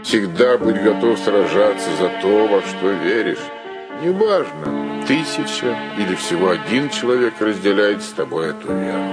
Всегда быть готов сражаться за то, во что веришь. Неважно, 1000 или всего 1 человек разделяет с тобой эту веру.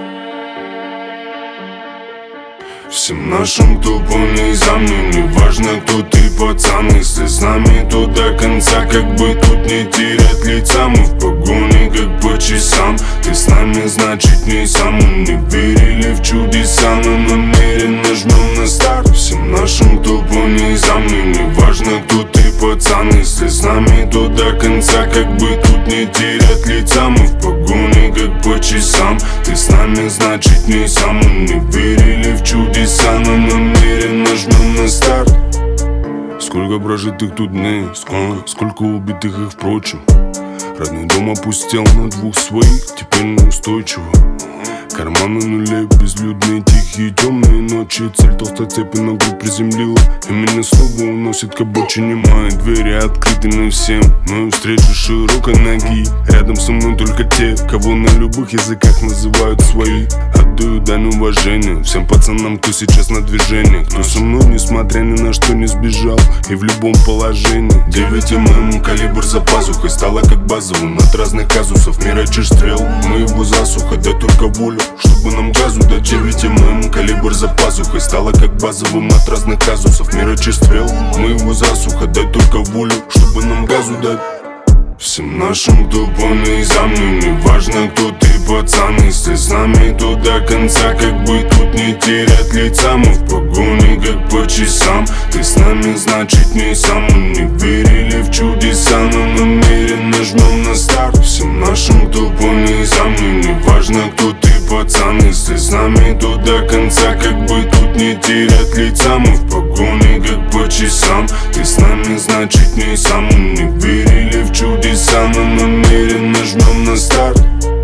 Всем нашим, кто понял за мной, не важно, кто ты, пацан. Если с нами, то до конца, как бы тут не терять лица. Мы в погоне, как по часам. Ты с нами, значит, не сам. Мы не верили в чудеса, но намеренно жмем на старт. Всем нашим, кто понял за мной, не важно, кто ты, пацан. Если с нами, то до конца, как бы тут не терять лица. Мы в погоне, как по часам. Ты с нами, значит, не сам. Мы не верили в чудеса, но намеренно жмем на старт. Сколько прожитых тут дней, сколько убитых их, впрочем. Родной дом опустел на 2 своих, теперь неустойчиво. Карманы нулей, безлюдные, тихие, темные ночи. Цель толстой цепи ногу приземлила, и меня снова уносит к обочине. Мои двери открыты на всем, мою встречу широкой ноги. Рядом со мной только те, кого на любых языках называют свои. Отдаю дань уважения всем пацанам, кто сейчас на движении. Кто со мной, несмотря ни на что, не сбежал, и в любом положении. 9 ММ, калибр за пазухой, стало как базовым от разных казусов. Мирачи стрел, мы его засуха, дай только волю, чтобы нам газу дать. 9 ММ, калибр за пазухой, стало как базовым от разных казусов. Мирачи стрел, мы его засуха, дай только волю, чтобы нам газу дать. Всем нашим, кто понял за мной, не важно, кто ты, пацан. Если с нами, то до конца, как бы тут не терять лица. Мы в погоне, как по часам. Ты с нами, значит, не сам. Мы не верили в чудеса, но намеренно жмем на старт. Всем нашим, кто понял за мной, не важно, кто ты, пацан. Если с нами, то до конца, как бы тут не терять лица. Мы в погоне, как по часам. Ты с нами, значит, не сам. Мы не верили в чудеса, но намеренно жмем на старт.